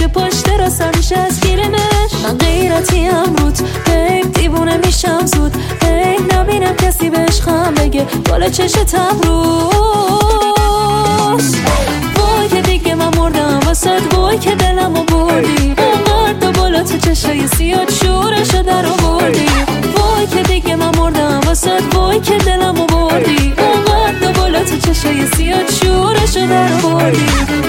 میشه پشت راستم میشه از گیرمش. من غیرتی هم روت هی دیوونه میشم زود هی نبینم کسی بهش خم بگه بالا چشتم روست. وای که دیگه من مردم واسد وای که دلمو بردی اونقدر بالا تو چشای سیاد شورشو در آوردی. وای که دیگه من مردم واسد وای که دلمو بردی اونقدر بالا تو چشای سیاد شورشو در آوردی.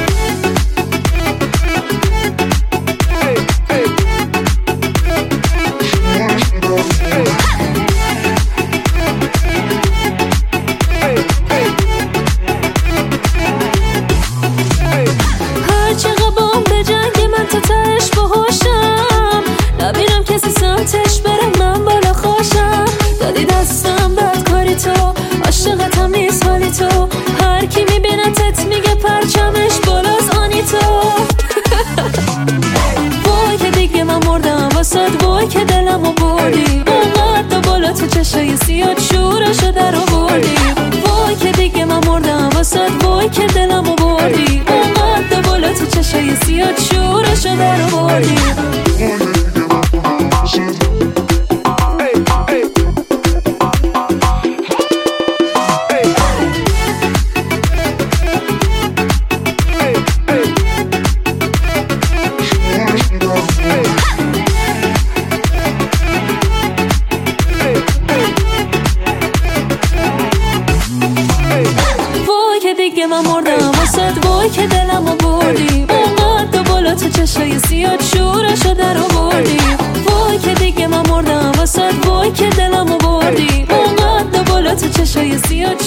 سمتش برم من بالا خوشم دادی دستم بدکاری تو عاشقتم نیست حالی تو هر کی میبینتت میگه پرچمش بالاست آنی تو. وای که دیگه من مردم واسد وای که دلمو بردی اونقدر بالا تو چشای سیاد شورشو در آوردی. وای که دیگه من مردم واسد وای که دلمو بردی اونقدر بالا تو چشای سیاد شورشو در آوردی. دیگه من مردم واسد وای که دلمو بردی اونقدر بالا تو چشای سیاد شورشو در آوردی. وای که دیگه من مردم واسد وای که دلمو بردی اونقدر بالا تو چشای سیاد